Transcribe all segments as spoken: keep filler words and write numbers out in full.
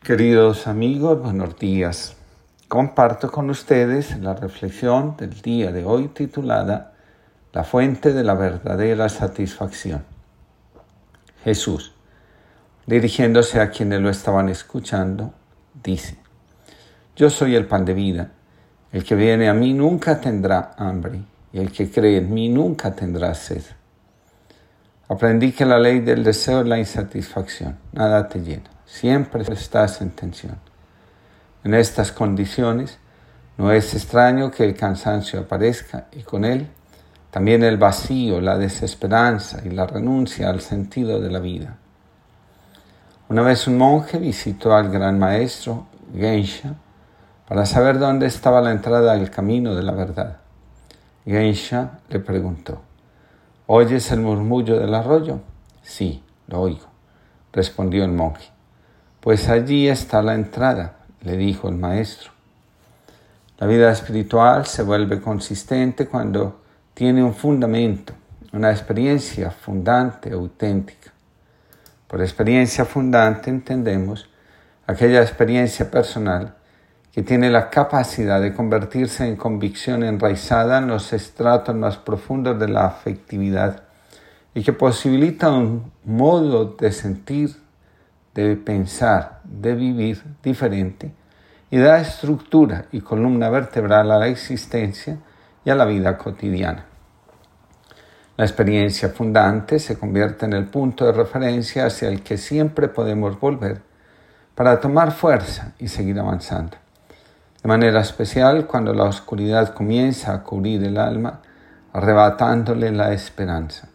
Queridos amigos, buenos días. Comparto con ustedes la reflexión del día de hoy titulada La fuente de la verdadera satisfacción. Jesús, dirigiéndose a quienes lo estaban escuchando, dice: Yo soy el pan de vida. El que viene a mí nunca tendrá hambre, y el que cree en mí nunca tendrá sed. Aprendí que la ley del deseo es la insatisfacción. Nada te llena. Siempre estás en tensión. En estas condiciones, no es extraño que el cansancio aparezca y con él también el vacío, la desesperanza y la renuncia al sentido de la vida. Una vez un monje visitó al gran maestro Gensha para saber dónde estaba la entrada al camino de la verdad. Gensha le preguntó: ¿Oyes el murmullo del arroyo? Sí, lo oigo, respondió el monje. Pues allí está la entrada, le dijo el maestro. La vida espiritual se vuelve consistente cuando tiene un fundamento, una experiencia fundante, auténtica. Por experiencia fundante entendemos aquella experiencia personal que tiene la capacidad de convertirse en convicción enraizada en los estratos más profundos de la afectividad y que posibilita un modo de sentir, de pensar, de vivir diferente y da estructura y columna vertebral a la existencia y a la vida cotidiana. La experiencia fundante se convierte en el punto de referencia hacia el que siempre podemos volver para tomar fuerza y seguir avanzando. De manera especial cuando la oscuridad comienza a cubrir el alma, arrebatándole la esperanza.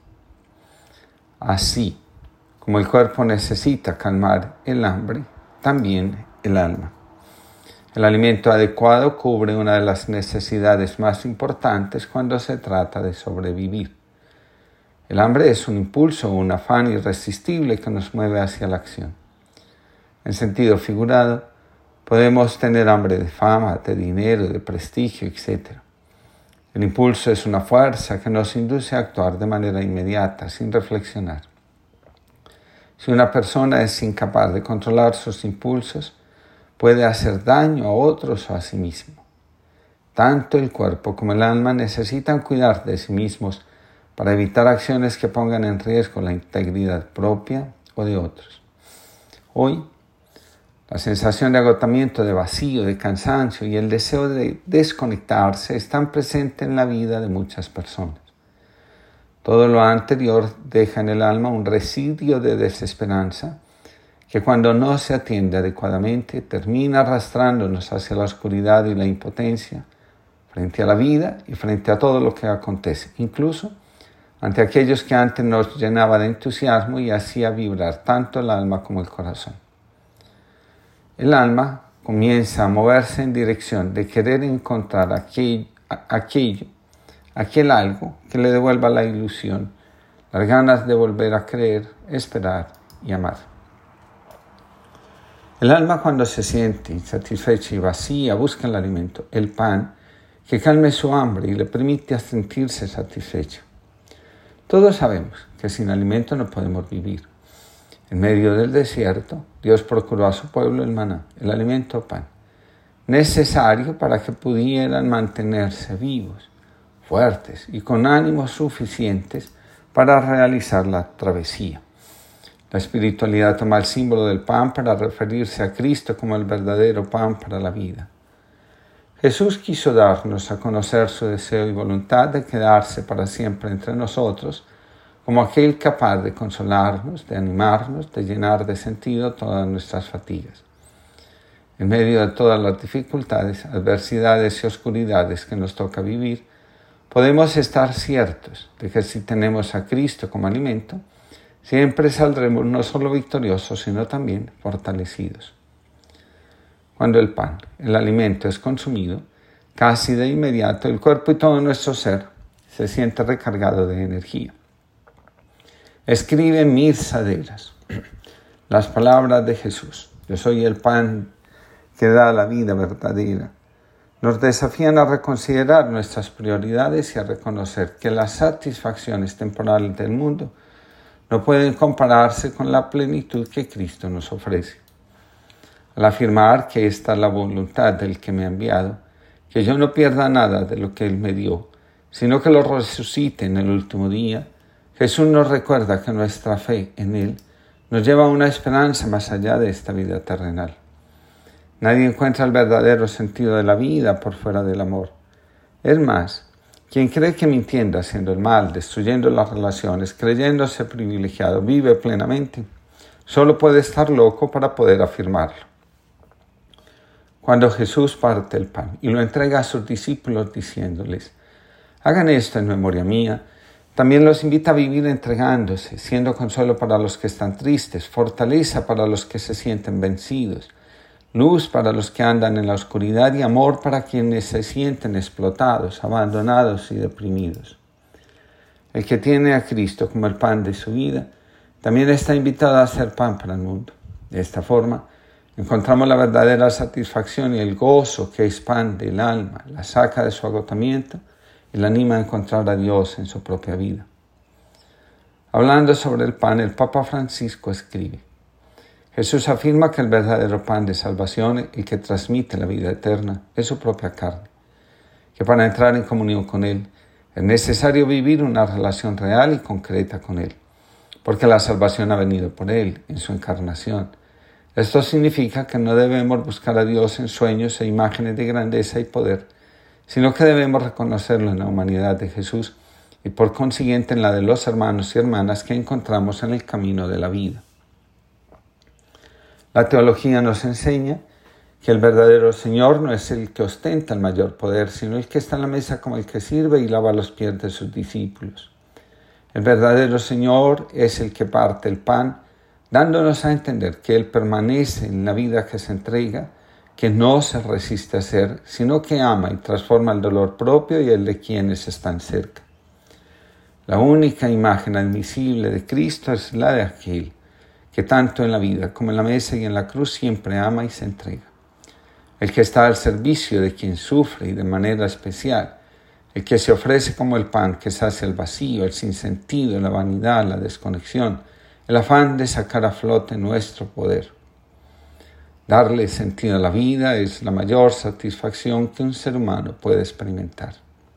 Así como el cuerpo necesita calmar el hambre, también el alma. El alimento adecuado cubre una de las necesidades más importantes cuando se trata de sobrevivir. El hambre es un impulso o un afán irresistible que nos mueve hacia la acción. En sentido figurado, podemos tener hambre de fama, de dinero, de prestigio, etcétera. El impulso es una fuerza que nos induce a actuar de manera inmediata, sin reflexionar. Si una persona es incapaz de controlar sus impulsos, puede hacer daño a otros o a sí mismo. Tanto el cuerpo como el alma necesitan cuidar de sí mismos para evitar acciones que pongan en riesgo la integridad propia o de otros. Hoy, la sensación de agotamiento, de vacío, de cansancio y el deseo de desconectarse están presentes en la vida de muchas personas. Todo lo anterior deja en el alma un residuo de desesperanza que cuando no se atiende adecuadamente termina arrastrándonos hacia la oscuridad y la impotencia frente a la vida y frente a todo lo que acontece, incluso ante aquellos que antes nos llenaba de entusiasmo y hacía vibrar tanto el alma como el corazón. El alma comienza a moverse en dirección de querer encontrar aquello, aquello aquel algo que le devuelva la ilusión, las ganas de volver a creer, esperar y amar. El alma, cuando se siente insatisfecha y vacía, busca el alimento, el pan, que calme su hambre y le permite sentirse satisfecho. Todos sabemos que sin alimento no podemos vivir. En medio del desierto, Dios procuró a su pueblo el maná, el alimento pan, necesario para que pudieran mantenerse vivos, fuertes y con ánimos suficientes para realizar la travesía. La espiritualidad toma el símbolo del pan para referirse a Cristo como el verdadero pan para la vida. Jesús quiso darnos a conocer su deseo y voluntad de quedarse para siempre entre nosotros, como aquel capaz de consolarnos, de animarnos, de llenar de sentido todas nuestras fatigas. En medio de todas las dificultades, adversidades y oscuridades que nos toca vivir, podemos estar ciertos de que si tenemos a Cristo como alimento, siempre saldremos no solo victoriosos, sino también fortalecidos. Cuando el pan, el alimento, es consumido, casi de inmediato el cuerpo y todo nuestro ser se siente recargado de energía. Escribe Mircea de Eras las palabras de Jesús: Yo soy el pan que da la vida verdadera. Nos desafían a reconsiderar nuestras prioridades y a reconocer que las satisfacciones temporales del mundo no pueden compararse con la plenitud que Cristo nos ofrece. al afirmar que esta es la voluntad del que me ha enviado, que yo no pierda nada de lo que Él me dio, sino que lo resucite en el último día, Jesús nos recuerda que nuestra fe en Él nos lleva a una esperanza más allá de esta vida terrenal. Nadie encuentra el verdadero sentido de la vida por fuera del amor. Es más, quien cree que mintiendo, haciendo el mal, destruyendo las relaciones, creyéndose privilegiado, vive plenamente, solo puede estar loco para poder afirmarlo. Cuando Jesús parte el pan y lo entrega a sus discípulos diciéndoles, hagan esto en memoria mía, también los invita a vivir entregándose, siendo consuelo para los que están tristes, fortaleza para los que se sienten vencidos, luz para los que andan en la oscuridad y amor para quienes se sienten explotados, abandonados y deprimidos. El que tiene a Cristo como el pan de su vida, también está invitado a ser pan para el mundo. De esta forma, encontramos la verdadera satisfacción y el gozo que expande el alma, la saca de su agotamiento y la anima a encontrar a Dios en su propia vida. Hablando sobre el pan, el Papa Francisco escribe, Jesús afirma que el verdadero pan de salvación y que transmite la vida eterna es su propia carne, que para entrar en comunión con Él es necesario vivir una relación real y concreta con Él, porque la salvación ha venido por Él en su encarnación. Esto significa que no debemos buscar a Dios en sueños e imágenes de grandeza y poder, sino que debemos reconocerlo en la humanidad de Jesús y por consiguiente en la de los hermanos y hermanas que encontramos en el camino de la vida. La teología nos enseña que el verdadero Señor no es el que ostenta el mayor poder, sino el que está en la mesa como el que sirve y lava los pies de sus discípulos. El verdadero Señor es el que parte el pan, dándonos a entender que Él permanece en la vida que se entrega, que no se resiste a ser, sino que ama y transforma el dolor propio y el de quienes están cerca. La única imagen admisible de Cristo es la de aquel que tanto en la vida como en la mesa y en la cruz siempre ama y se entrega. El que está al servicio de quien sufre y de manera especial, el que se ofrece como el pan que sacia el vacío, el sinsentido, la vanidad, la desconexión, el afán de sacar a flote nuestro poder. Darle sentido a la vida es la mayor satisfacción que un ser humano puede experimentar.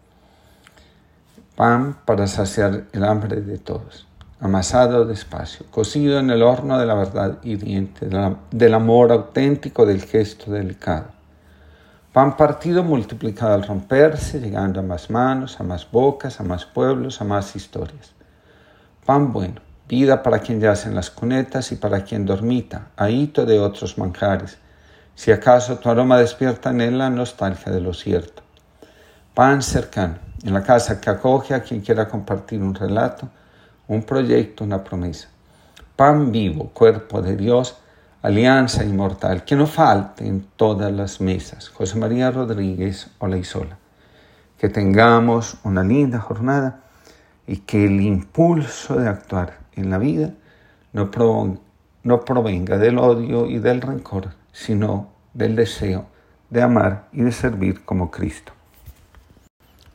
Pan para saciar el hambre de todos, amasado despacio, cocido en el horno de la verdad hiriente, del amor auténtico, del gesto delicado. Pan partido multiplicado al romperse, llegando a más manos, a más bocas, a más pueblos, a más historias. Pan bueno, vida para quien yace en las cunetas y para quien dormita, ahito de otros manjares, si acaso tu aroma despierta en él la nostalgia de lo cierto. Pan cercano, en la casa que acoge a quien quiera compartir un relato, un proyecto, una promesa. Pan vivo, cuerpo de Dios, alianza inmortal, que no falte en todas las mesas. José María Rodríguez Olaizola. Que tengamos una linda jornada y que el impulso de actuar en la vida no provenga, no provenga del odio y del rencor, sino del deseo de amar y de servir como Cristo.